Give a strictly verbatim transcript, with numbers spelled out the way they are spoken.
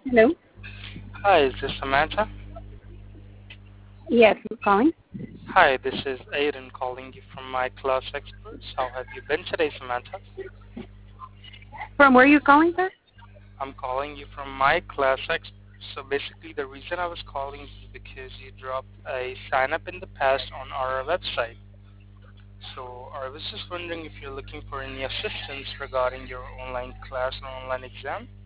Hello. Hi, is this Samantha? Yes, who's calling? Hi, this is Aiden calling you from My Class Experts. How have you been today, Samantha? From where are you calling, sir? I'm calling you from My Class Experts. So basically, the reason I was calling you because you dropped a sign up in the past on our website. So I was just wondering if you're looking for any assistance regarding your online class or online exam.